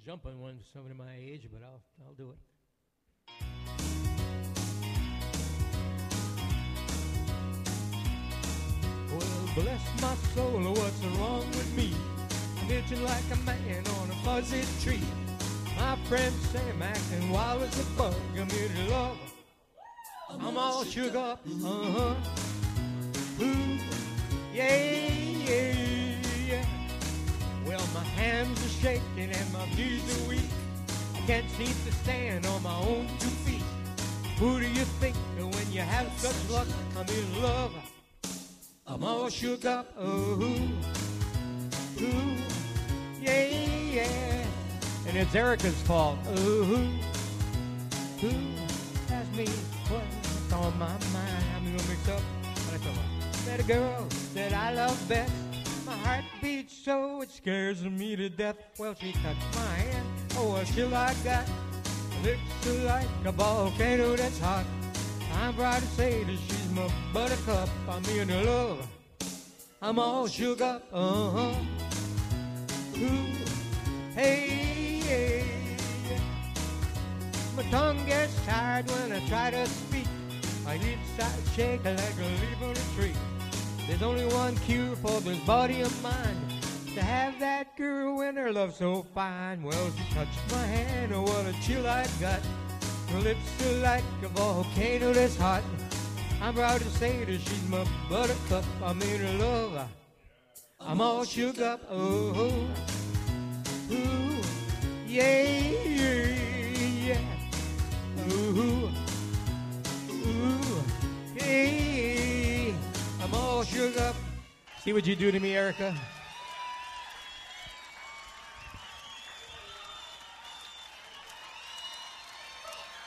jumping one for somebody my age, but I'll do it. Well, bless my soul, what's wrong with me? I'm itching like a man on a fuzzy tree. My friend Sam acting wild as a bug. I'm here to love her. I'm all shook up, Ooh, yeah, yeah, yeah. Well, my hands are shaking and my knees are weak. I can't seem to stand on my own 2 feet. Who do you think when you have such luck? I'm in love. I'm all shook up, ooh, yeah, yeah. And it's Erica's fault, ooh, ask me what's on my mind. I'm gonna mix up what I thought about. That a girl that I love best. My heart beats so it scares me to death. Well, she touched my hand, oh, a chill I got. Lips are like a volcano that's hot. I'm proud to say that she's my buttercup. I'm in love. I'm all shook up, ooh, hey, hey. My tongue gets tired when I try to speak. My inside shake like a leaf on a tree. There's only one cure for this body of mine, to have that girl when her love's so fine. Well, she touched my hand, oh, what a chill I got. Her lips are like a volcano that's hot. I'm proud to say that she's my buttercup. I'm in love. I'm all shook up, ooh, yeah, yeah, ooh, hey, I'm all shook up. See what you do to me, Erica?